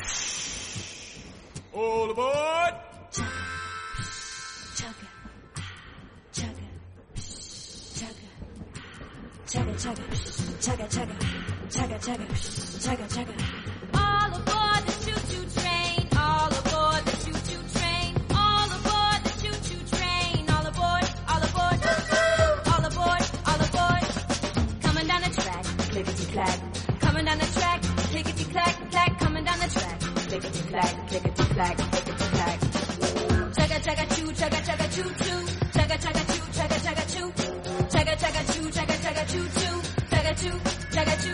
All aboard! Chugga, chugga, chugga, chugga, chugga, chugga, chugga, chugga, chugga, chugga, chugga. All aboard the choo-choo train. All aboard the choo-choo train. All aboard the choo-choo train. All aboard, all aboard, all aboard, all aboard. Coming down the track, clickety-clack. Coming down the track, clickety-clack, clack. Coming down the track, clickety-clack, clickety-clack, clickety-clack. Chugga chugga choo, chugga chugga choo choo, chugga chugga choo, chugga chugga choo, chugga chugga choo, chugga chugga choo choo, chugga choo, chugga choo.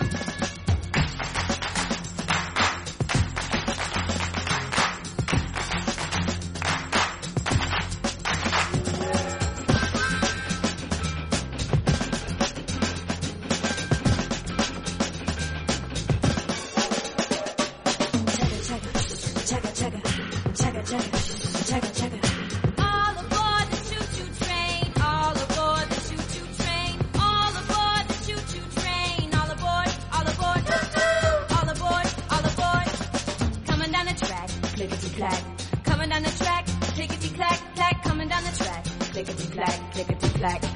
Chugga chugga, chugga chugga, chugga chugga. All aboard the choo-choo train. All aboard the choo-choo train. All aboard the choo-choo train. All aboard, all aboard, all aboard, all aboard. Coming down the track, clickety-clack. Coming down the track, clickety-clack, clack. Coming down the track, clickety-clack, clickety-clack.